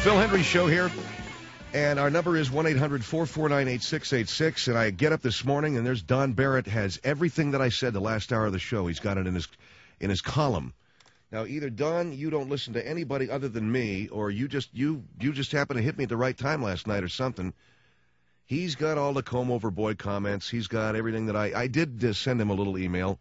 Phil Hendry Show here, and our number is 1-800-449-8686, and I get up this morning, and there's Don Barrett has everything that I said the last hour of the show. He's got it in his column. Now, either, Don, you don't listen to anybody other than me, or you just happened to hit me at the right time last night or something. He's got all the comb-over boy comments. He's got everything that I did send him a little email,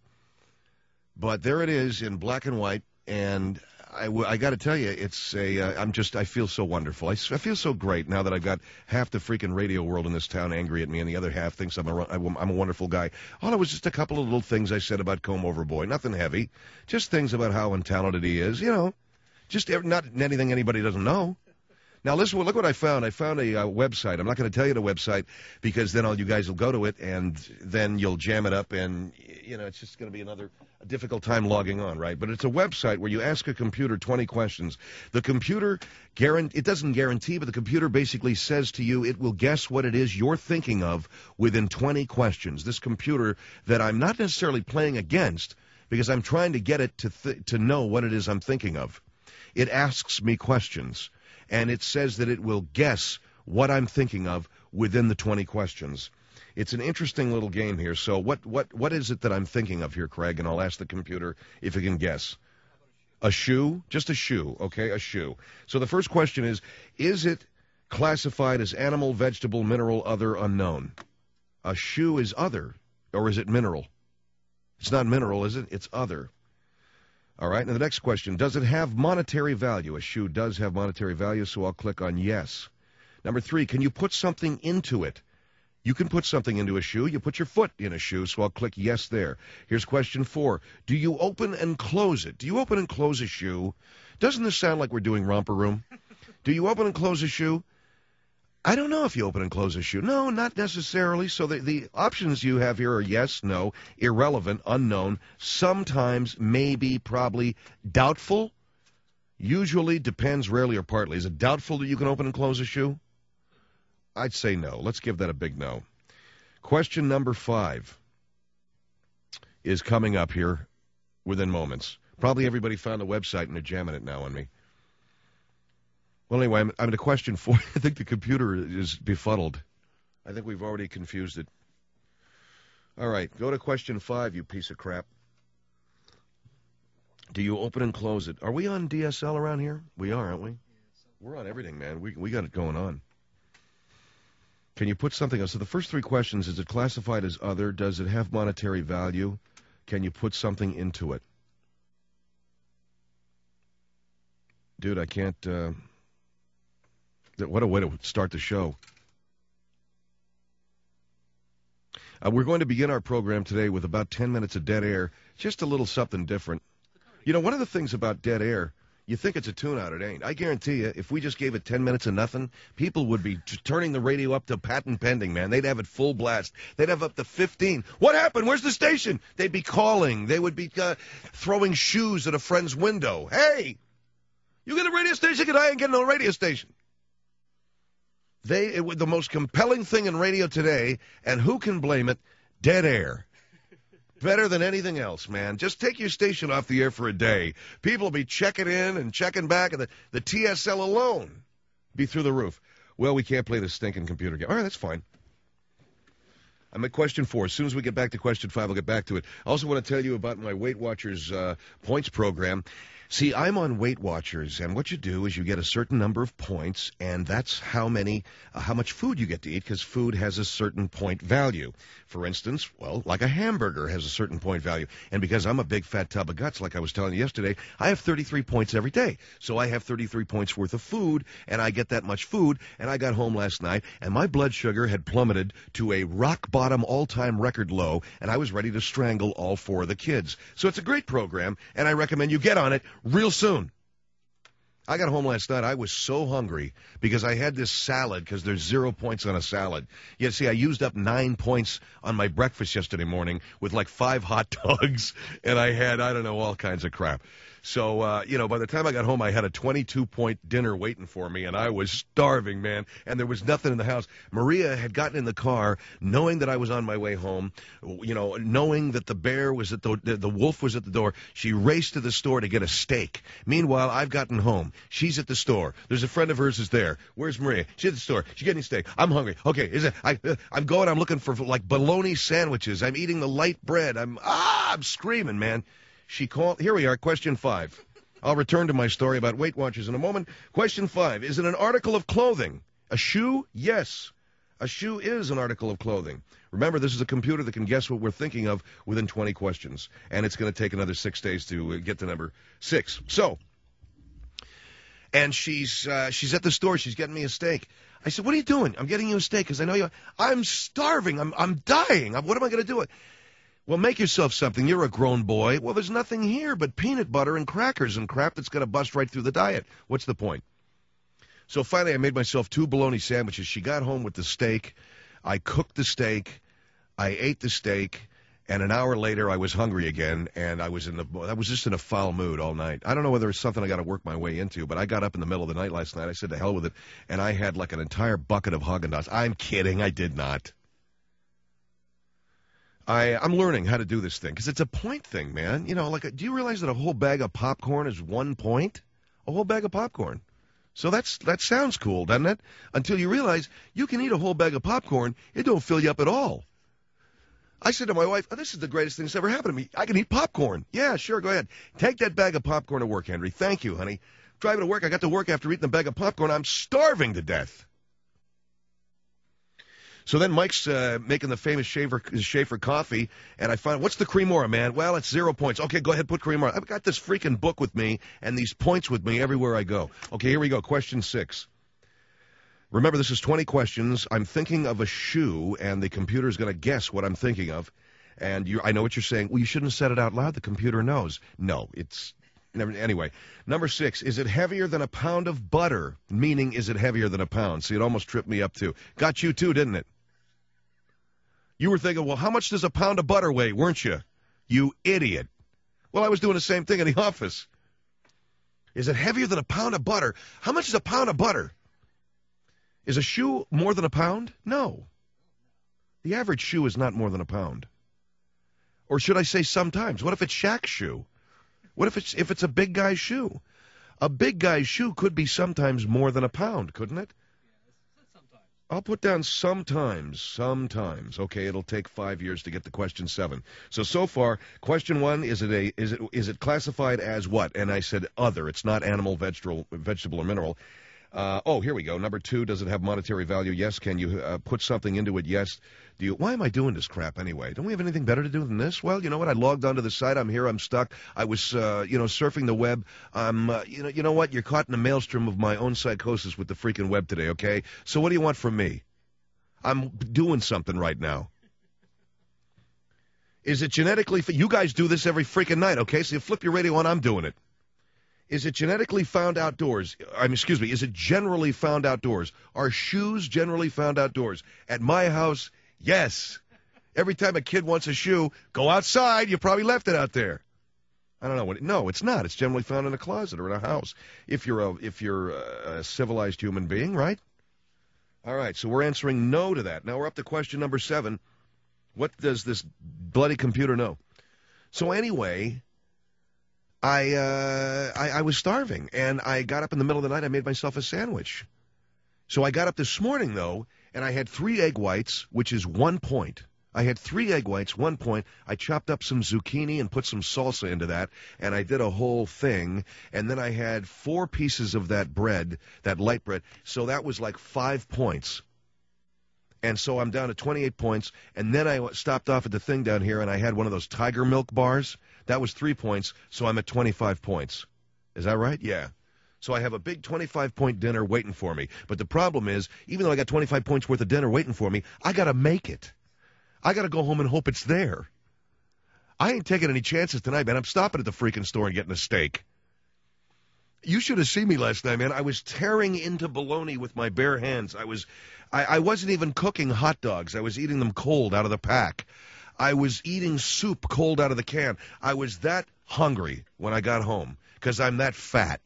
but there it is in black and white, and I got to tell you, it's I feel so wonderful. I feel so great now that I've got half the freaking radio world in this town angry at me, and the other half thinks I'm a wonderful guy. All it was just a couple of little things I said about Comb Over Boy. Nothing heavy. Just things about how untalented he is, you know. Just not anything anybody doesn't know. Now, listen, look what I found. I found a website. I'm not going to tell you the website because then all you guys will go to it, and then you'll jam it up, and, you know, it's just going to be a difficult time logging on, right? But it's a website where you ask a computer 20 questions. The computer, it doesn't guarantee, but the computer basically says to you it will guess what it is you're thinking of within 20 questions. This computer that I'm not necessarily playing against because I'm trying to get it to know what it is I'm thinking of. It asks me questions. And it says that it will guess what I'm thinking of within the 20 questions. It's an interesting little game here. So what is it that I'm thinking of here, Craig? And I'll ask the computer if it can guess. A shoe? Just a shoe, okay? A shoe. So the first question is it classified as animal, vegetable, mineral, other, unknown? A shoe is other, or is it mineral? It's not mineral, is it? It's other. All right, and the next question, does it have monetary value? A shoe does have monetary value, so I'll click on yes. Number 3, can you put something into it? You can put something into a shoe. You put your foot in a shoe, so I'll click yes there. Here's question 4. Do you open and close it? Do you open and close a shoe? Doesn't this sound like we're doing Romper Room? Do you open and close a shoe? I don't know if you open and close a shoe. No, not necessarily. So the options you have here are yes, no, irrelevant, unknown, sometimes, maybe, probably, doubtful, usually, depends, rarely, or partly. Is it doubtful that you can open and close a shoe? I'd say no. Let's give that a big no. Question number 5 is coming up here within moments. Probably everybody found the website and they're jamming it now on me. Well, anyway, I'm to question 4. I think the computer is befuddled. I think we've already confused it. All right, go to question 5, you piece of crap. Do you open and close it? Are we on DSL around here? We are, aren't we? We're on everything, man. We got it going on. Can you put something else? So the first 3 questions, is it classified as other? Does it have monetary value? Can you put something into it? Dude, I can't... What a way to start the show. We're going to begin our program today with about 10 minutes of dead air, just a little something different. You know, one of the things about dead air, you think it's a tune-out, it ain't. I guarantee you, if we just gave it 10 minutes of nothing, people would be turning the radio up to patent pending, man. They'd have it full blast. They'd have up to 15. What happened? Where's the station? They'd be calling. They would be throwing shoes at a friend's window. Hey, you get a radio station? Because I ain't getting no radio station. The most compelling thing in radio today, and who can blame it? Dead air. Better than anything else, man. Just take your station off the air for a day. People will be checking in and checking back, and the TSL alone be through the roof. Well, we can't play this stinking computer game. All right, that's fine. I'm at question 4. As soon as we get back to question 5, I'll get back to it. I also want to tell you about my Weight Watchers points program. See, I'm on Weight Watchers, and what you do is you get a certain number of points, and that's how much food you get to eat, because food has a certain point value. For instance, well, like a hamburger has a certain point value, and because I'm a big fat tub of guts, like I was telling you yesterday, I have 33 points every day. So I have 33 points worth of food, and I get that much food, and I got home last night, and my blood sugar had plummeted to a rock-bottom all-time record low, and I was ready to strangle all 4 of the kids. So it's a great program, and I recommend you get on it real soon. I got home last night. I was so hungry because I had this salad, because there's 0 points on a salad. Yeah, see, I used up 9 points on my breakfast yesterday morning with like 5 hot dogs, and I had, I don't know, all kinds of crap. So, by the time I got home, I had a 22-point dinner waiting for me, and I was starving, man, and there was nothing in the house. Maria had gotten in the car knowing that I was on my way home, knowing that the bear was at the wolf was at the door. She raced to the store to get a steak. Meanwhile, I've gotten home. She's at the store. There's a friend of hers is there. Where's Maria? She's at the store. She's getting steak. I'm hungry. Okay, I'm looking for like bologna sandwiches. I'm eating the light bread. I'm screaming, man. She called. Here we are, question 5. I'll return to my story about Weight Watchers in a moment. Question 5. Is it an article of clothing? A shoe? Yes. A shoe is an article of clothing. Remember, this is a computer that can guess what we're thinking of within 20 questions. And it's going to take another 6 days to get to number 6. So, and she's at the store. She's getting me a steak. I said, what are you doing? I'm getting you a steak because I know you. I'm starving. I'm dying. What am I going to do? Well, make yourself something. You're a grown boy. Well, there's nothing here but peanut butter and crackers and crap that's going to bust right through the diet. What's the point? So finally, I made myself 2 bologna sandwiches. She got home with the steak. I cooked the steak. I ate the steak. And an hour later, I was hungry again, and I was just in a foul mood all night. I don't know whether it's something I got to work my way into, but I got up in the middle of the night last night. I said, to hell with it, and I had like an entire bucket of Haagen-Dazs. I'm kidding. I did not. I'm learning how to do this thing because it's a point thing, man. Do you realize that a whole bag of popcorn is 1 point? A whole bag of popcorn. So that sounds cool, doesn't it? Until you realize you can eat a whole bag of popcorn. It don't fill you up at all. I said to my wife, this is the greatest thing that's ever happened to me. I can eat popcorn. Yeah, sure, go ahead. Take that bag of popcorn to work, Henry. Thank you, honey. Driving to work, I got to work after eating the bag of popcorn. I'm starving to death. So then Mike's making the famous Schaefer coffee, and I find, what's the Cremora, man? Well, it's 0 points. Okay, go ahead, put Cremora. I've got this freaking book with me and these points with me everywhere I go. Okay, here we go. Question 6. Remember, this is 20 questions. I'm thinking of a shoe, and the computer is going to guess what I'm thinking of. And I know what you're saying. Well, you shouldn't have said it out loud. The computer knows. No, it's... Anyway, number 6, is it heavier than a pound of butter? Meaning, is it heavier than a pound? See, it almost tripped me up, too. Got you, too, didn't it? You were thinking, well, how much does a pound of butter weigh, weren't you? You idiot. Well, I was doing the same thing in the office. Is it heavier than a pound of butter? How much is a pound of butter? Is a shoe more than a pound? No. The average shoe is not more than a pound. Or should I say sometimes? What if it's Shaq's shoe? What if it's a big guy's shoe? A big guy's shoe could be sometimes more than a pound, couldn't it? Sometimes. I'll put down sometimes. Okay, it'll take 5 years to get to question 7. So far, question 1, is it classified as what? And I said other. It's not animal, vegetable, or mineral. Here we go. Number 2, does it have monetary value? Yes. Can you put something into it? Yes. Why am I doing this crap anyway? Don't we have anything better to do than this? Well, you know what? I logged onto the site. I'm here. I'm stuck. I was, surfing the web. You know what? You're caught in a maelstrom of my own psychosis with the freaking web today, okay? So what do you want from me? I'm doing something right now. Is it genetically... You guys do this every freaking night, okay? So you flip your radio on, I'm doing it. Is it genetically found outdoors? Is it generally found outdoors? Are shoes generally found outdoors? At my house, yes. Every time a kid wants a shoe, go outside. You probably left it out there. I don't know. No, it's not. It's generally found in a closet or in a house. If you're a civilized human being, right? All right, so we're answering no to that. Now we're up to question number 7. What does this bloody computer know? So anyway... I was starving, and I got up in the middle of the night. I made myself a sandwich. So I got up this morning, though, and I had 3 egg whites, which is 1 point. I had 3 egg whites, 1 point. I chopped up some zucchini and put some salsa into that, and I did a whole thing. And then I had 4 pieces of that bread, that light bread. So that was like 5 points. And so I'm down to 28 points. And then I stopped off at the thing down here, and I had one of those tiger milk bars. That was 3 points, so I'm at 25 points. Is that right? Yeah. So I have a big 25-point dinner waiting for me. But the problem is, even though I got 25 points worth of dinner waiting for me, I got to make it. I got to go home and hope it's there. I ain't taking any chances tonight, man. I'm stopping at the freaking store and getting a steak. You should have seen me last night, man. I was tearing into bologna with my bare hands. I wasn't even cooking hot dogs. I was eating them cold out of the pack. I was eating soup cold out of the can. I was that hungry when I got home because I'm that fat.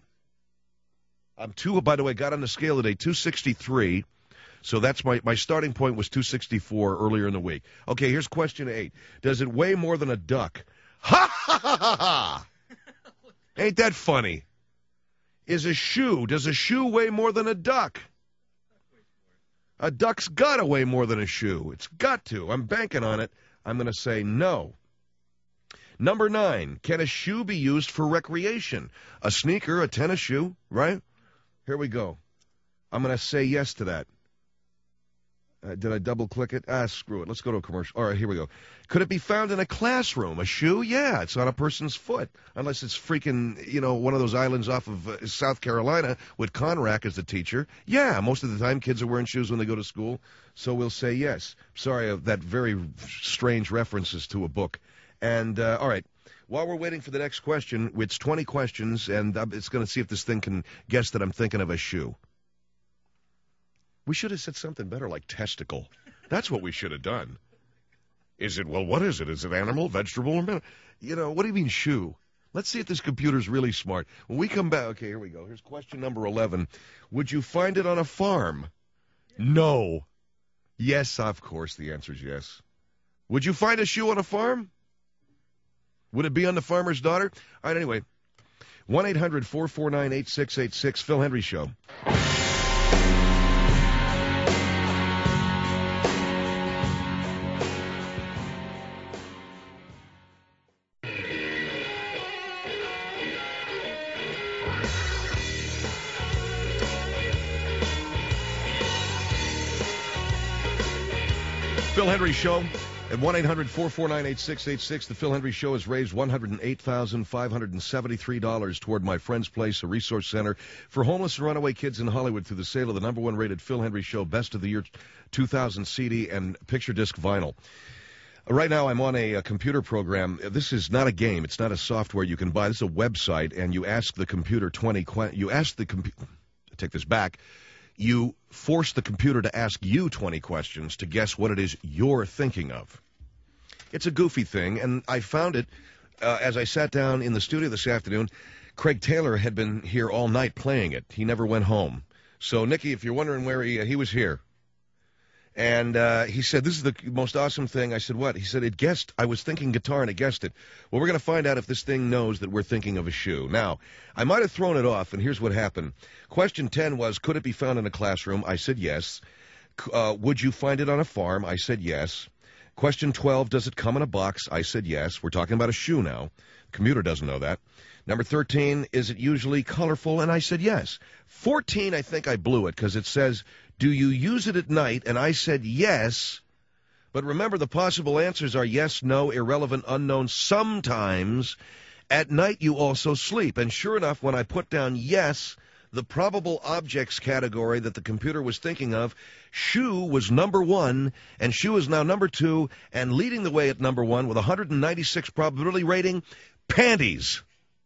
By the way, got on the scale today, 263. So that's my starting point was 264 earlier in the week. Okay, here's question 8. Does it weigh more than a duck? Ha ha ha ha ha! Ain't that funny? Does a shoe weigh more than a duck? A duck's got to weigh more than a shoe. It's got to. I'm banking on it. I'm going to say no. Number 9, can a shoe be used for recreation? A sneaker, a tennis shoe, right? Here we go. I'm going to say yes to that. Did I double-click it? Screw it. Let's go to a commercial. All right, here we go. Could it be found in a classroom? A shoe? Yeah, it's on a person's foot. Unless it's freaking, one of those islands off of South Carolina with Conrack as the teacher. Yeah, most of the time kids are wearing shoes when they go to school. So we'll say yes. Sorry, that very strange references to a book. And, all right. While we're waiting for the next question, it's 20 questions, and it's going to see if this thing can guess that I'm thinking of a shoe. We should have said something better like testicle. That's what we should have done. What is it? Is it animal, vegetable, or metal? What do you mean shoe? Let's see if this computer's really smart. When we come back, okay, here we go. Here's question number 11. Would you find it on a farm? No. Yes, of course, the answer's yes. Would you find a shoe on a farm? Would it be on the farmer's daughter? All right, anyway. 1-800-449-8686, Phil Hendry Show. Phil Hendry Show at 1-800-449-8686. The Phil Hendry Show has raised $108,573 toward My Friend's Place, a resource center for homeless and runaway kids in Hollywood through the sale of the #1 rated Phil Hendry Show Best of the Year 2000 CD and picture disc vinyl. Right now I'm on a computer program. This is not a game. It's not a software you can buy. This is a website, and you ask the computer take this back. You force the computer to ask you 20 questions to guess what it is you're thinking of. It's a goofy thing, and I found it as I sat down in the studio this afternoon. Craig Taylor had been here all night playing it. He never went home. So, Nikki, if you're wondering where he was here. And he said, this is the most awesome thing. I said, what? He said, it guessed. I was thinking guitar, and it guessed it. Well, we're going to find out if this thing knows that we're thinking of a shoe. Now, I might have thrown it off, and here's what happened. Question 10 was, could it be found in a classroom? I said yes. Would you find it on a farm? I said yes. Question 12, does it come in a box? I said yes. We're talking about a shoe now. The computer doesn't know that. Number 13, is it usually colorful? And I said yes. 14, I think I blew it because it says, do you use it at night? And I said yes. But remember, the possible answers are yes, no, irrelevant, unknown, sometimes. At night, you also sleep. And sure enough, when I put down yes, the probable objects category that the computer was thinking of, shoe was number 1, and shoe is now number 2, and leading the way at number 1 with 196 probability rating, panties.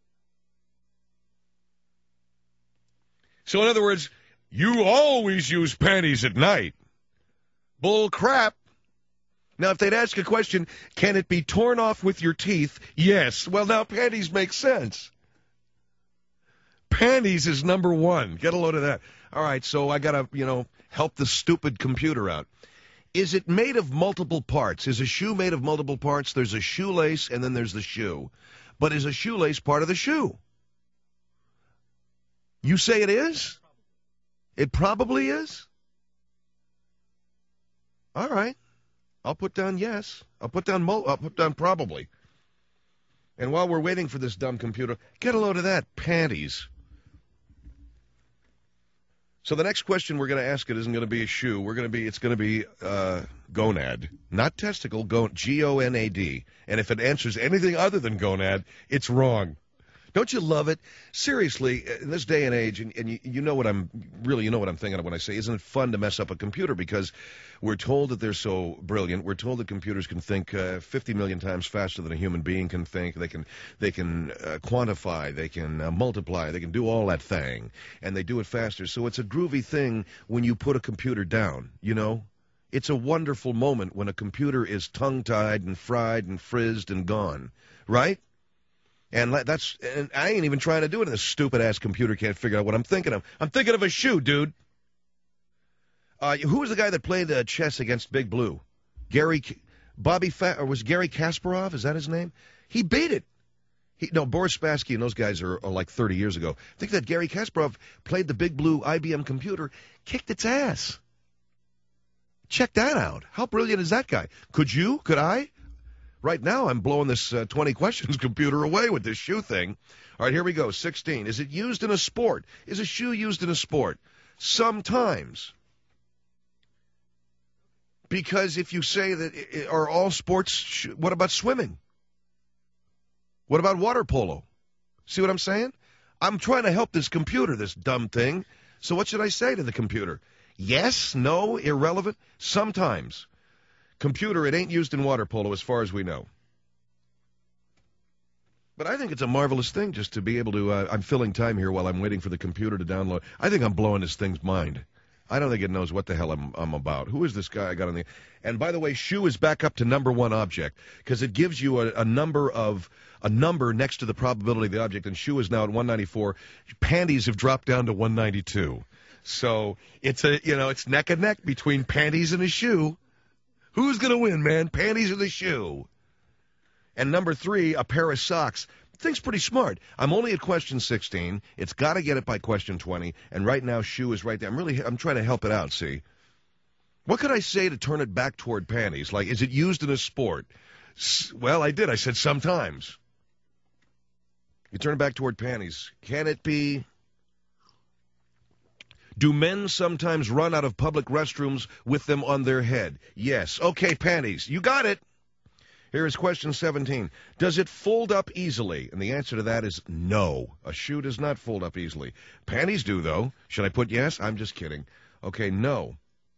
So in other words, you always use panties at night. Bull crap. Now, if they'd ask a question, can it be torn off with your teeth? Yes. Well, now panties make sense. Panties is number 1. Get a load of that. All right, so I got to, help the stupid computer out. Is it made of multiple parts? Is a shoe made of multiple parts? There's a shoelace, and then there's the shoe. But is a shoelace part of the shoe? You say it is? It probably is? All right. I'll put down yes. I'll put down probably. And while we're waiting for this dumb computer, get a load of that. Panties. So the next question we're going to ask it isn't going to be a shoe. It's going to be gonad. Not testicle, G-O-N-A-D. And if it answers anything other than gonad, it's wrong. Don't you love it? Seriously, in this day and age, and you know what I'm thinking of when I say, isn't it fun to mess up a computer? Because we're told that they're so brilliant. We're told that computers can think 50 million times faster than a human being can think. They can quantify. They can multiply. They can do all that thing, and they do it faster. So it's a groovy thing when you put a computer down. It's a wonderful moment when a computer is tongue-tied and fried and frizzed and gone, right? And I ain't even trying to do it, and this stupid-ass computer can't figure out what I'm thinking of. I'm thinking of a shoe, dude. Who was the guy that played chess against Big Blue? Or was Gary Kasparov? Is that his name? He beat it. Boris Spassky and those guys are like 30 years ago. I think that Gary Kasparov played the Big Blue IBM computer, kicked its ass. Check that out. How brilliant is that guy? Could you? Could I? Right now, I'm blowing this 20 questions computer away with this shoe thing. All right, here we go. 16. Is it used in a sport? Is a shoe used in a sport? Sometimes. Because if you say that are all sports, what about swimming? What about water polo? See what I'm saying? I'm trying to help this computer, this dumb thing. So what should I say to the computer? Yes, no, irrelevant? Sometimes. Computer, it ain't used in water polo as far as we know. But I think it's a marvelous thing just to be able to, I'm filling time here while I'm waiting for the computer to download. I think I'm blowing this thing's mind. I don't think it knows what the hell I'm about. Who is this guy I got on the... And by the way, shoe is back up to number one object because it gives you a number next to the probability of the object, and shoe is now at 194. Panties have dropped down to 192. So it's it's neck and neck between panties and a shoe. Who's going to win, man? Panties or the shoe? And number 3, a pair of socks. Thing's pretty smart. I'm only at question 16. It's got to get it by question 20. And right now, shoe is right there. I'm trying to help it out, see? What could I say to turn it back toward panties? Like, is it used in a sport? Well, I did. I said sometimes. You turn it back toward panties. Can it be... Do men sometimes run out of public restrooms with them on their head? Yes. Okay, panties. You got it. Here is question 17. Does it fold up easily? And the answer to that is no. A shoe does not fold up easily. Panties do, though. Should I put yes? I'm just kidding. Okay, no.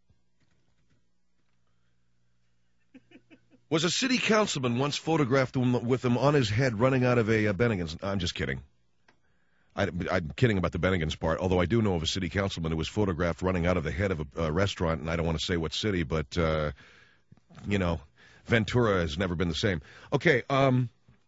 Was a city councilman once photographed with him on his head running out of a Bennigan's? I'm just kidding. I'm kidding about the Bennigan's part, although I do know of a city councilman who was photographed running out of the head of a restaurant, and I don't want to say what city, but, Ventura has never been the same. Okay, I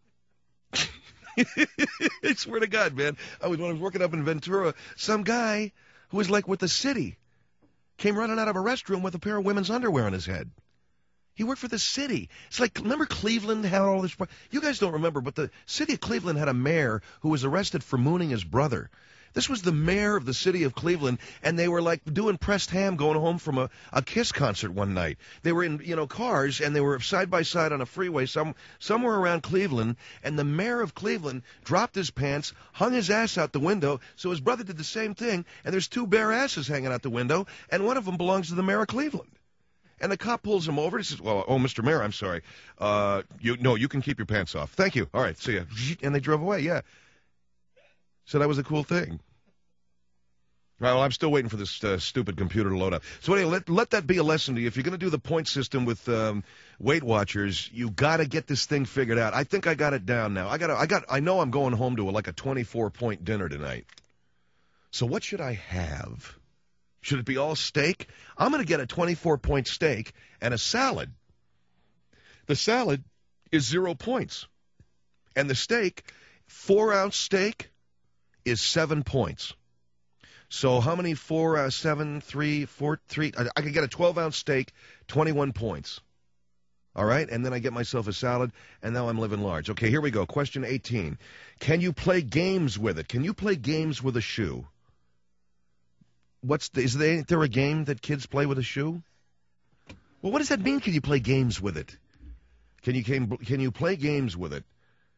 swear to God, man, when I was working up in Ventura, some guy who was like with the city came running out of a restroom with a pair of women's underwear on his head. He worked for the city. It's like, remember Cleveland had all this? You guys don't remember, but the city of Cleveland had a mayor who was arrested for mooning his brother. This was the mayor of the city of Cleveland, and they were like doing pressed ham going home from a Kiss concert one night. They were in, cars, and they were side by side on a freeway somewhere around Cleveland, and the mayor of Cleveland dropped his pants, hung his ass out the window, so his brother did the same thing, and there's 2 bare asses hanging out the window, and one of them belongs to the mayor of Cleveland. And the cop pulls him over and says, Mr. Mayor, I'm sorry. You can keep your pants off. Thank you. All right, see ya. And they drove away, yeah. So that was a cool thing. Well, I'm still waiting for this stupid computer to load up. So anyway, let that be a lesson to you. If you're going to do the point system with Weight Watchers, you got to get this thing figured out. I think I got it down now. I know I'm going home to a 24-point dinner tonight. So what should I have? Should it be all steak? I'm going to get a 24-point steak and a salad. The salad is 0 points. And the steak, 4-ounce steak, is 7 points. So how many 4, 7, 3, 4, 3? I could get a 12-ounce steak, 21 points. All right? And then I get myself a salad, and now I'm living large. Okay, here we go. Question 18. Can you play games with it? Can you play games with a shoe? Is there a game that kids play with a shoe? Well, what does that mean? Can you play games with it? Can you play games with it?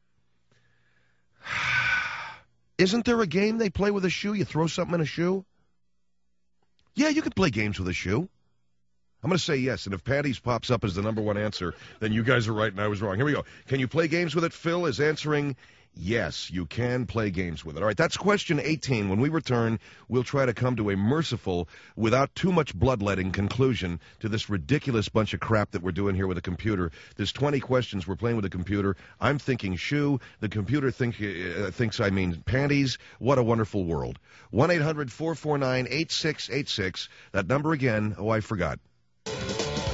Isn't there a game they play with a shoe? You throw something in a shoe? Yeah, you could play games with a shoe. I'm going to say yes, and if Patty's pops up as the number one answer, then you guys are right and I was wrong. Here we go. Can you play games with it? Phil is answering yes, you can play games with it. All right, that's question 18. When we return, we'll try to come to a merciful, without too much bloodletting conclusion to this ridiculous bunch of crap that we're doing here with a computer. There's 20 questions we're playing with a computer. I'm thinking shoe. The computer thinks I mean panties. What a wonderful world. 1-800-449-8686. That number again, I forgot.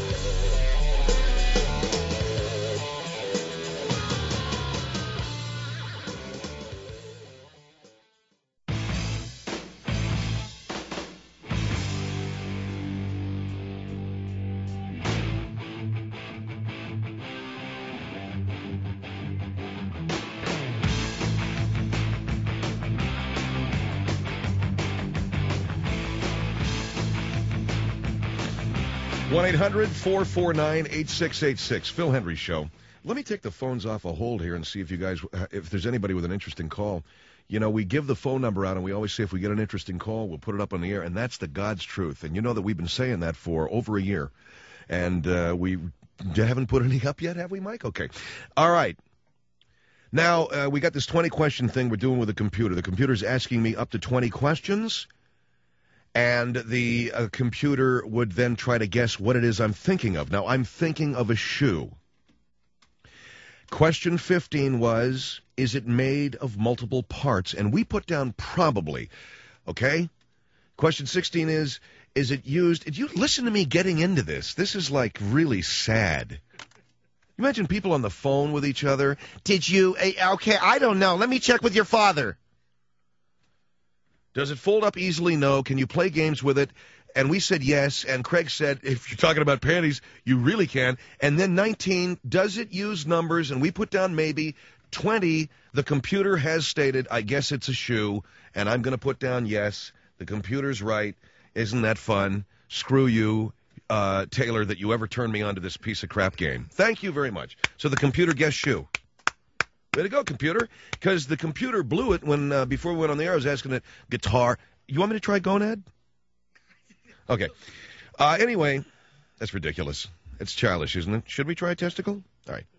1-800-449-8686. Phil Hendry Show. Let me take the phones off a hold here and see if there's anybody with an interesting call. You know, we give the phone number out, and we always say if we get an interesting call, we'll put it up on the air, and that's the God's truth. And you know that we've been saying that for over a year. And we haven't put any up yet, have we, Mike? Okay. All right. Now, we got this 20-question thing we're doing with the computer. The computer's asking me up to 20 questions, and the computer would then try to guess what it is I'm thinking of. Now, I'm thinking of a shoe. Question 15 was, is it made of multiple parts? And we put down probably, okay? Question 16 is it used? Did you listen to me getting into this? This is like really sad. Imagine people on the phone with each other. Did you? Okay, I don't know. Let me check with your father. Does it fold up easily? No. Can you play games with it? And we said yes, and Craig said, if you're talking about panties, you really can. And then 19, does it use numbers? And we put down maybe. 20, the computer has stated, I guess it's a shoe, and I'm going to put down yes. The computer's right. Isn't that fun? Screw you, Taylor, that you ever turned me on to this piece of crap game. Thank you very much. So the computer guessed shoe. Way to go, computer. Because the computer blew it when before we went on the air. I was asking it, guitar. You want me to try Gonad? Okay. Anyway, that's ridiculous. It's childish, isn't it? Should we try a testicle? All right.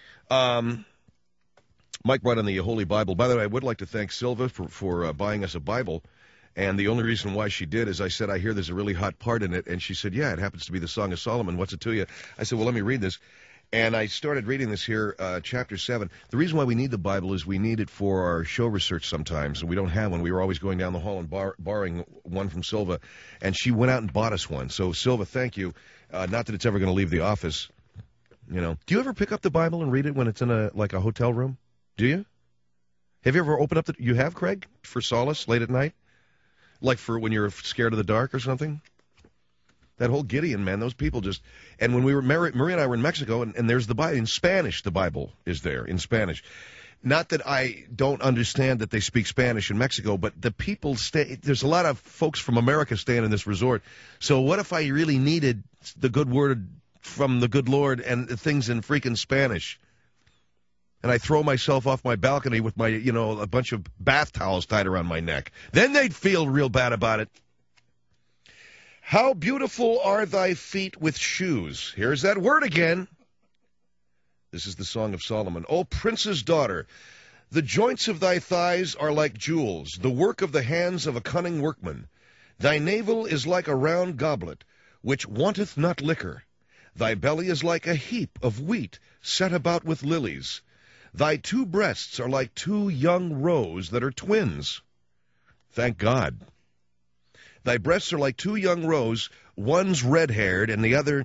Mike brought in the Holy Bible. By the way, I would like to thank Silva for buying us a Bible. And the only reason why she did is I said, I hear there's a really hot part in it. And she said, yeah, it happens to be the Song of Solomon. What's it to you? I said, well, let me read this. And I started reading this here, chapter 7. The reason why we need the Bible is we need it for our show research sometimes, and we don't have one. We were always going down the hall and borrowing one from Silva, and she went out and bought us one. So, Silva, thank you. Not that it's ever going to leave the office. You know, do you ever pick up the Bible and read it when it's in a hotel room? Do you? Have you ever opened up you have, Craig, for solace late at night? Like for when you're scared of the dark or something? That whole Gideon, man, those people just... And when we were Maria and I were in Mexico, and there's the Bible. In Spanish, the Bible is there, in Spanish. Not that I don't understand that they speak Spanish in Mexico, but the people stay... There's a lot of folks from America staying in this resort. So what if I really needed the good word from the good Lord and things in freaking Spanish? And I throw myself off my balcony with my, a bunch of bath towels tied around my neck. Then they'd feel real bad about it. How beautiful are thy feet with shoes. Here's that word again. This is the Song of Solomon. O prince's daughter, the joints of thy thighs are like jewels, the work of the hands of a cunning workman. Thy navel is like a round goblet, which wanteth not liquor. Thy belly is like a heap of wheat set about with lilies. Thy two breasts are like two young roes that are twins. Thank God. Thy breasts are like two young roes, one's red-haired and the other...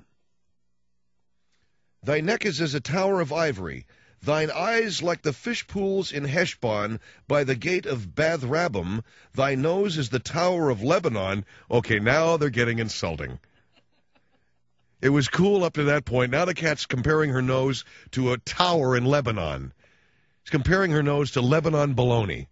Thy neck is as a tower of ivory, thine eyes like the fish pools in Heshbon by the gate of Bath-rabbim, thy nose is the tower of Lebanon. Okay, now they're getting insulting. It was cool up to that point. Now the cat's comparing her nose to a tower in Lebanon. She's comparing her nose to Lebanon baloney.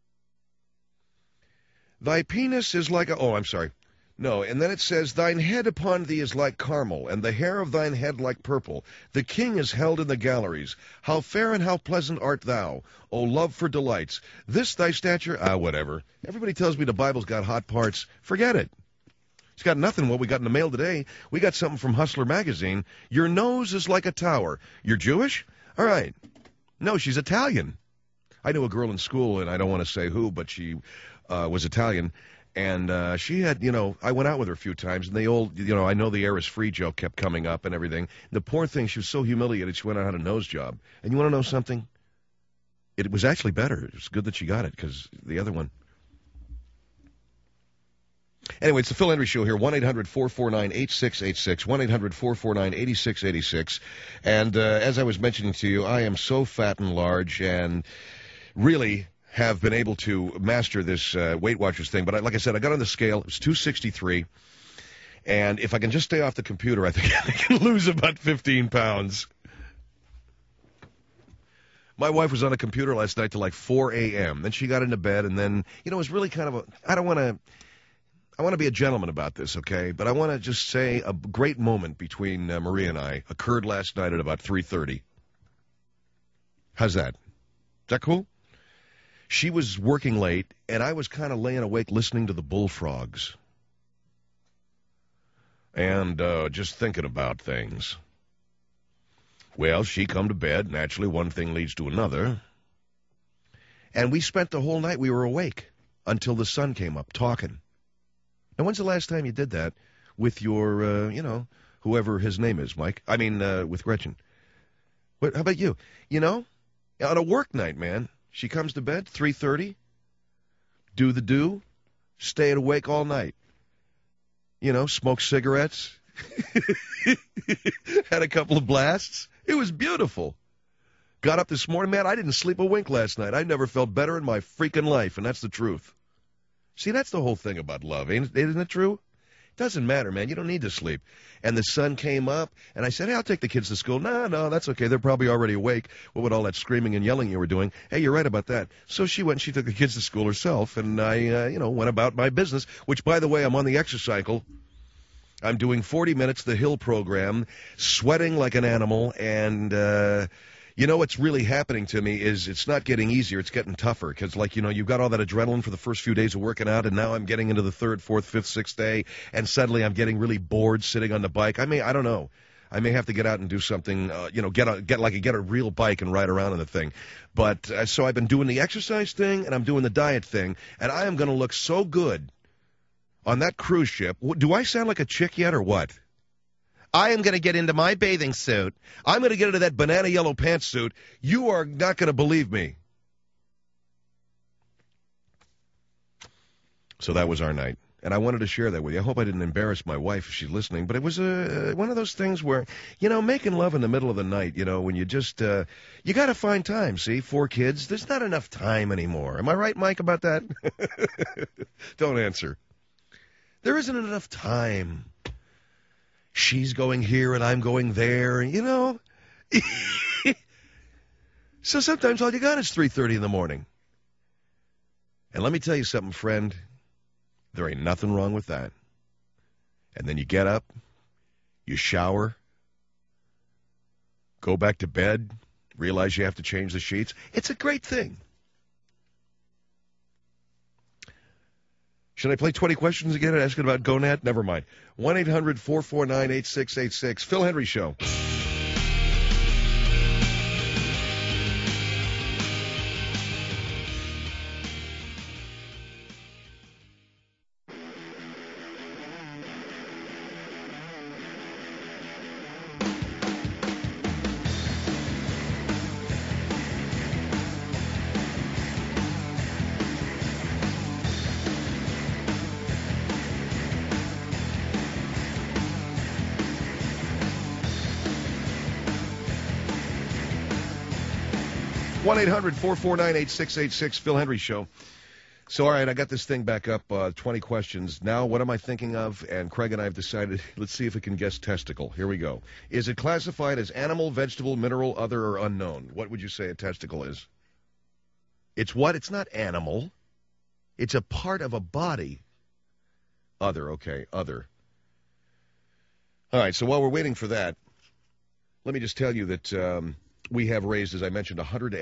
Thy penis is like a... Oh, I'm sorry. No, and then it says, thine head upon thee is like Carmel, and the hair of thine head like purple. The king is held in the galleries. How fair and how pleasant art thou, O love for delights. This thy stature... whatever. Everybody tells me the Bible's got hot parts. Forget it. It's got nothing what we got in the mail today. We got something from Hustler magazine. Your nose is like a tower. You're Jewish? All right. No, she's Italian. I knew a girl in school, and I don't want to say who, but she was Italian. And she had, I went out with her a few times, and the old, I know the air is free joke kept coming up and everything. The poor thing, she was so humiliated, she went out and had a nose job. And you want to know something? It was actually better. It was good that she got it, because the other one. Anyway, it's the Phil Hendry Show here, 1-800-449-8686, 1-800-449-8686. And as I was mentioning to you, I am so fat and large and really have been able to master this Weight Watchers thing. But like I said, I got on the scale. It was 263. And if I can just stay off the computer, I think I can lose about 15 pounds. My wife was on a computer last night till like 4 a.m. Then she got into bed, and then, it was really kind of I don't want to... I want to be a gentleman about this, okay? But I want to just say a great moment between Maria and I occurred last night at about 3:30. How's that? Is that cool? She was working late, and I was kind of laying awake listening to the bullfrogs. And just thinking about things. Well, she come to bed. Naturally, one thing leads to another. And we spent the whole night, we were awake until the sun came up, talking. Now, when's the last time you did that with your, whoever his name is, Mike? I mean, with Gretchen. How about you? On a work night, man, she comes to bed, 3:30, do, stayed awake all night. Smoked cigarettes, had a couple of blasts. It was beautiful. Got up this morning, man, I didn't sleep a wink last night. I never felt better in my freaking life, and that's the truth. See, that's the whole thing about love, isn't it true? It doesn't matter, man. You don't need to sleep. And the sun came up, and I said, hey, I'll take the kids to school. No, that's okay. They're probably already awake. What with all that screaming and yelling you were doing? Hey, you're right about that. So she went and she took the kids to school herself, and I, went about my business, which, by the way, I'm on the exercycle. I'm doing 40 minutes, the Hill program, sweating like an animal, and what's really happening to me is it's not getting easier, it's getting tougher, because, you've got all that adrenaline for the first few days of working out, and now I'm getting into the third, fourth, fifth, sixth day, and suddenly I'm getting really bored sitting on the bike. I don't know. I may have to get out and do something, get a real bike and ride around on the thing. But, so I've been doing the exercise thing, and I'm doing the diet thing, and I am going to look so good on that cruise ship. Do I sound like a chick yet, or what? I am going to get into my bathing suit. I'm going to get into that banana yellow pantsuit. You are not going to believe me. So that was our night. And I wanted to share that with you. I hope I didn't embarrass my wife if she's listening. But it was one of those things where, making love in the middle of the night, when you just, you got to find time, see? 4 kids, there's not enough time anymore. Am I right, Mike, about that? Don't answer. There isn't enough time. She's going here and I'm going there, So sometimes all you got is 3:30 in the morning. And let me tell you something, friend. There ain't nothing wrong with that. And then you get up, you shower, go back to bed, realize you have to change the sheets. It's a great thing. Should I play 20 questions again and ask it about Gonad? Never mind. 1-800-449-8686. Phil Hendry Show. One 1-800-449-8686, Phil Hendry Show. So, all right, I got this thing back up, 20 questions. Now, what am I thinking of? And Craig and I have decided, let's see if we can guess testicle. Here we go. Is it classified as animal, vegetable, mineral, other, or unknown? What would you say a testicle is? It's what? It's not animal. It's a part of a body. Other, okay, other. All right, so while we're waiting for that, let me just tell you that we have raised, as I mentioned,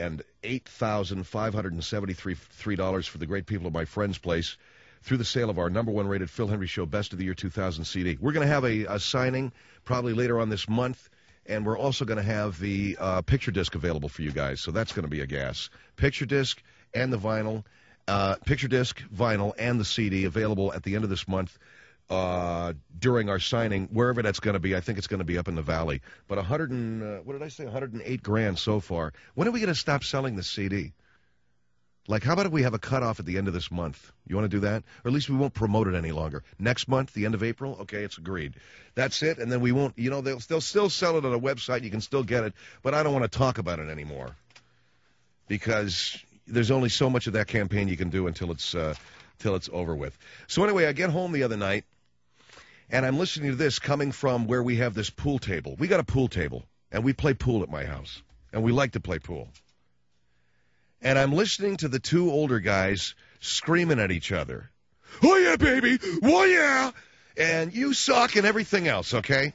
$108,573 for the great people of my friend's place through the sale of our #1 rated Phil Hendry Show Best of the Year 2000 CD. We're going to have a signing probably later on this month, and we're also going to have the picture disc available for you guys, so that's going to be a gas. Picture disc and the vinyl, picture disc, vinyl, and the CD available at the end of this month. During our signing, wherever that's going to be. I think it's going to be up in the valley. But what did I say? $108,000 so far. When are we going to stop selling the CD? Like, how about if we have a cutoff at the end of this month? You want to do that? Or at least we won't promote it any longer. Next month, the end of April? Okay, it's agreed. That's it, and then we won't, they'll still sell it on a website. You can still get it, but I don't want to talk about it anymore. Because there's only so much of that campaign you can do until it's over with. So anyway, I get home the other night, and I'm listening to this coming from where we have this pool table. We got a pool table, and we play pool at my house, and we like to play pool. And I'm listening to the 2 older guys screaming at each other. Oi, yeah, baby, oh yeah, and you suck and everything else, okay?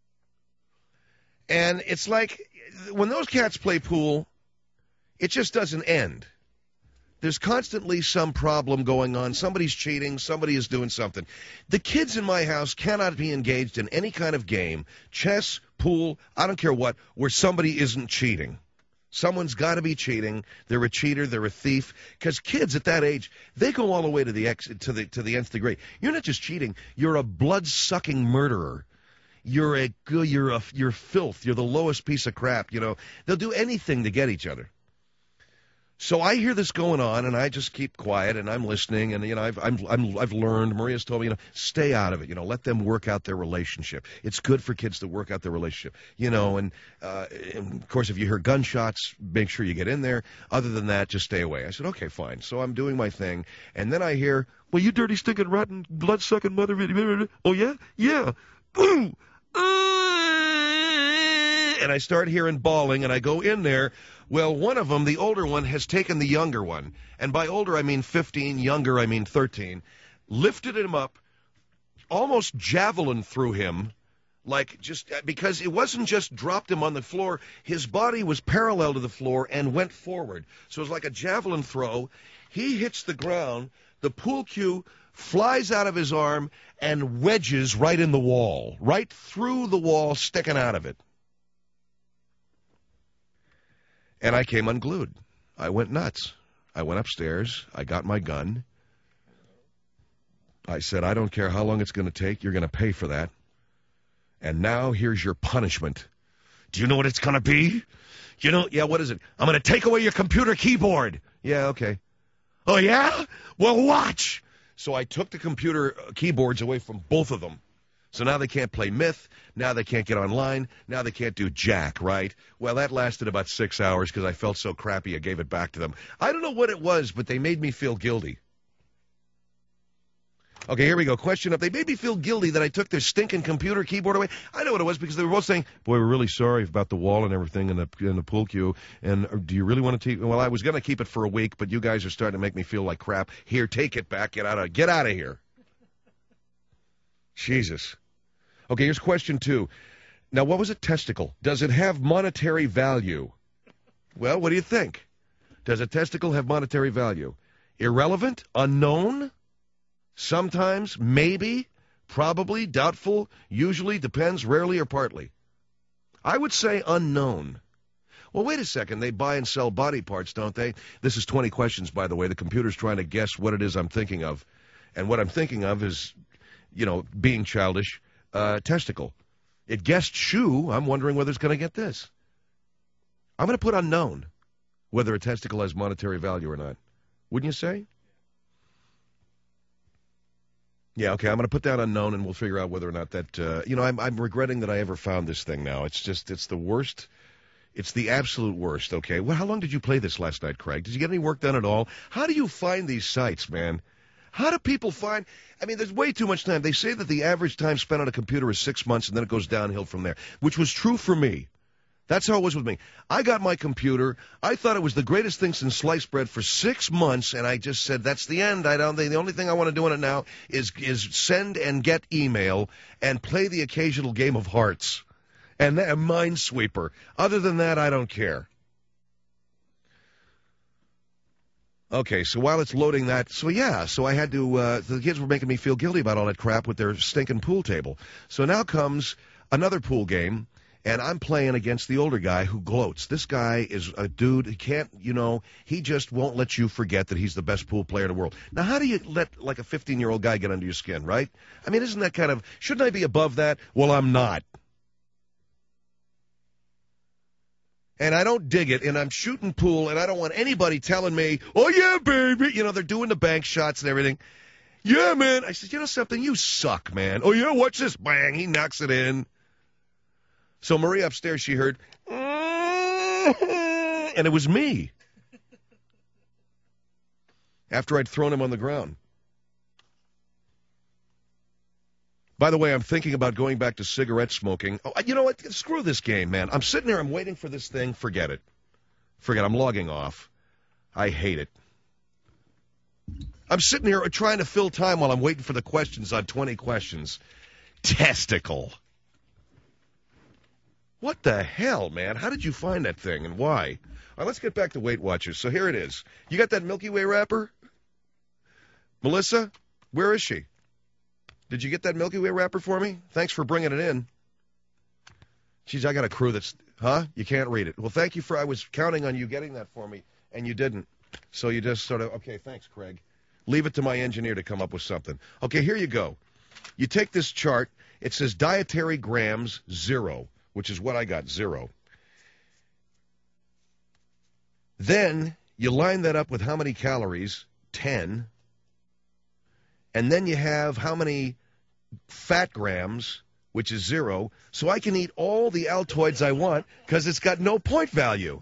And it's like, when those cats play pool, it just doesn't end. There's constantly some problem going on. Somebody's cheating. Somebody is doing something. The kids in my house cannot be engaged in any kind of game, chess, pool, I don't care what, where somebody isn't cheating. Someone's got to be cheating. They're a cheater. They're a thief. Because kids at that age, they go all the way to the nth degree. You're not just cheating. You're a blood-sucking murderer. You're filth. You're the lowest piece of crap. You know, they'll do anything to get each other. So I hear this going on, and I just keep quiet, and I'm listening, and I've learned. Maria's told me, stay out of it. Let them work out their relationship. It's good for kids to work out their relationship. And of course, if you hear gunshots, make sure you get in there. Other than that, just stay away. I said, okay, fine. So I'm doing my thing, and then I hear, well, you dirty, stinking, rotten, blood-sucking mother. Oh yeah, yeah. Boom. And I start hearing bawling, and I go in there. Well, one of them, the older one, has taken the younger one. And by older, I mean 15. Younger, I mean 13. Lifted him up, almost javelin through him, because it wasn't just dropped him on the floor. His body was parallel to the floor and went forward. So it was like a javelin throw. He hits the ground. The pool cue flies out of his arm and wedges right in the wall, right through the wall, sticking out of it. And I came unglued. I went nuts. I went upstairs. I got my gun. I said, I don't care how long it's going to take. You're going to pay for that. And now here's your punishment. Do you know what it's going to be? Yeah, what is it? I'm going to take away your computer keyboard. Yeah, okay. Oh, yeah? Well, watch. So I took the computer keyboards away from both of them. So now they can't play Myth. Now they can't get online. Now they can't do jack, right? Well, that lasted about 6 hours because I felt so crappy I gave it back to them. I don't know what it was, but they made me feel guilty. Okay, here we go. Question up. They made me feel guilty that I took their stinking computer keyboard away. I know what it was because they were both saying, boy, we're really sorry about the wall and everything in the pool cue. And do you really want to take? Well, I was going to keep it for a week, but you guys are starting to make me feel like crap. Here, take it back. Get out of here. Jesus. Okay, here's question 2. Now, what was it? Testicle. Does it have monetary value? Well, what do you think? Does a testicle have monetary value? Irrelevant? Unknown? Sometimes? Maybe? Probably? Doubtful? Usually? Depends? Rarely or partly? I would say unknown. Well, wait a second. They buy and sell body parts, don't they? This is 20 questions, by the way. The computer's trying to guess what it is I'm thinking of. And what I'm thinking of is, being childish, testicle. It guessed shoe. I'm wondering whether it's going to get this. I'm going to put unknown, whether a testicle has monetary value or not. Wouldn't you say? Yeah, okay, I'm going to put that unknown, and we'll figure out whether or not that, I'm regretting that I ever found this thing now. It's the worst. It's the absolute worst, okay? Well, how long did you play this last night, Craig? Did you get any work done at all? How do you find these sites, man? How do people find? I mean, there's way too much time. They say that the average time spent on a computer is 6 months, and then it goes downhill from there, which was true for me. That's how it was with me. I got my computer. I thought it was the greatest thing since sliced bread for 6 months, and I just said, that's the end. The only thing I want to do on it now is send and get email and play the occasional game of Hearts and a Minesweeper. Other than that, I don't care. Okay, so while it's loading that, so I had to, the kids were making me feel guilty about all that crap with their stinking pool table. So now comes another pool game, and I'm playing against the older guy who gloats. This guy is a dude, he can't, he just won't let you forget that he's the best pool player in the world. Now, how do you let, like, a 15-year-old guy get under your skin, right? I mean, isn't that kind of, shouldn't I be above that? Well, I'm not. And I don't dig it, and I'm shooting pool, and I don't want anybody telling me, oh, yeah, baby. They're doing the bank shots and everything. Yeah, man. I said, something? You suck, man. Oh, yeah, watch this. Bang. He knocks it in. So Maria upstairs, she heard, and it was me. After I'd thrown him on the ground. By the way, I'm thinking about going back to cigarette smoking. Oh, you know what? Screw this game, man. I'm sitting there. I'm waiting for this thing. Forget it. I'm logging off. I hate it. I'm sitting here trying to fill time while I'm waiting for the questions on 20 questions. Testicle. What the hell, man? How did you find that thing and why? All right, let's get back to Weight Watchers. So here it is. You got that Milky Way wrapper? Melissa, where is she? Did you get that Milky Way wrapper for me? Thanks for bringing it in. Geez, I got a crew that's... Huh? You can't read it. Well, thank you for... I was counting on you getting that for me, and you didn't. So you just sort of... Okay, thanks, Craig. Leave it to my engineer to come up with something. Okay, here you go. You take this chart. It says dietary grams 0, which is what I got, 0. Then you line that up with how many calories, 10. And then you have how many fat grams, which is 0. So I can eat all the Altoids I want because it's got no point value.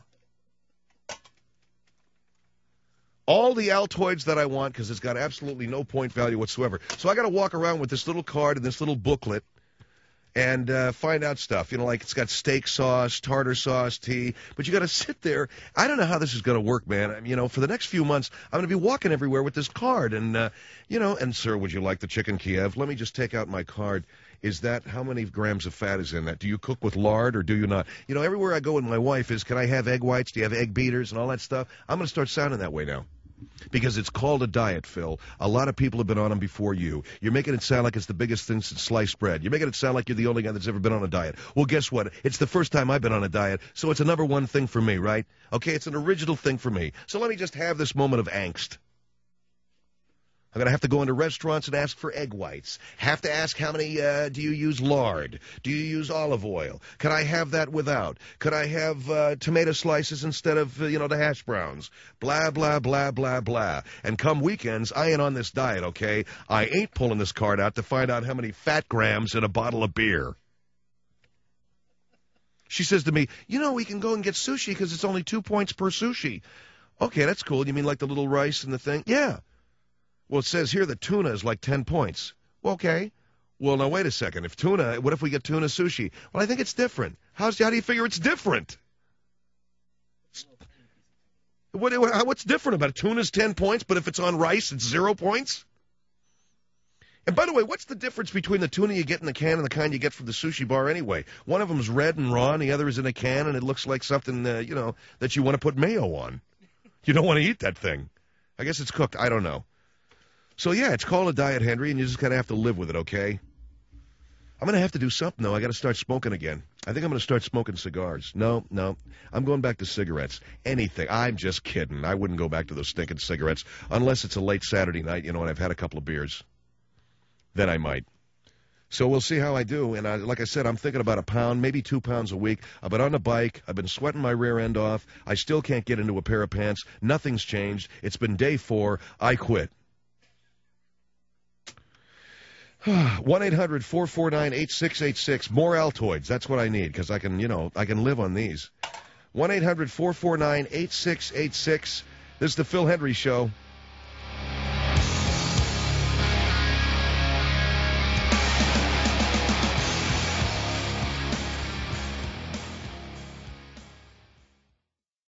All the Altoids that I want because it's got absolutely no point value whatsoever. So I got to walk around with this little card and this little booklet and find out stuff. You know, like it's got steak sauce, tartar sauce, tea. But you got to sit there. I don't know how this is going to work, man. I mean, you know, for the next few months, I'm going to be walking everywhere with this card. And, you know, and, sir, would you like the chicken Kiev? Let me just take out my card. Is that, how many grams of fat is in that? Do you cook with lard or do you not? You know, everywhere I go with my wife is, can I have egg whites? Do you have egg beaters and all that stuff? I'm going to start sounding that way now. Because it's called a diet, Phil. A lot of people have been on them before you. You're making it sound like it's the biggest thing since sliced bread. You're making it sound like you're the only guy that's ever been on a diet. Well, guess what? It's the first time I've been on a diet, so it's a number one thing for me, right? Okay, it's an original thing for me. So let me just have this moment of angst. I'm going to have to go into restaurants and ask for egg whites. Have to ask how many, do you use lard? Do you use olive oil? Could I have that without? Could I have tomato slices instead of, you know, the hash browns? Blah, blah, blah, blah, blah. And come weekends, I ain't on this diet, okay? I ain't pulling this card out to find out how many fat grams in a bottle of beer. She says to me, you know, we can go and get sushi because it's only 2 points per sushi. Okay, that's cool. You mean like the little rice and the thing? Yeah. Well, it says here that tuna is like 10 points. Well, okay. Well, now, wait a second. If tuna, what if we get tuna sushi? Well, I think it's different. How do you figure it's different? What's different about it? Tuna's 10 points, but if it's on rice, it's 0 points? And by the way, what's the difference between the tuna you get in the can and the kind you get from the sushi bar anyway? One of them's red and raw, and the other is in a can, and it looks like something, you know, that you want to put mayo on. You don't want to eat that thing. I guess it's cooked. I don't know. So, yeah, it's called a diet, Henry, and you just kind of have to live with it, okay? I'm going to have to do something, though. I got to start smoking again. I think I'm going to start smoking cigars. No. I'm going back to cigarettes. Anything. I'm just kidding. I wouldn't go back to those stinking cigarettes unless it's a late Saturday night, you know, and I've had a couple of beers. Then I might. So we'll see how I do. And like I said, I'm thinking about 1 pound, maybe 2 pounds a week. I've been on the bike. I've been sweating my rear end off. I still can't get into a pair of pants. Nothing's changed. It's been day 4. I quit. 1-800-449-8686. More Altoids. That's what I need because I can, you know, I can live on these. 1-800-449-8686. This is the Phil Hendry Show.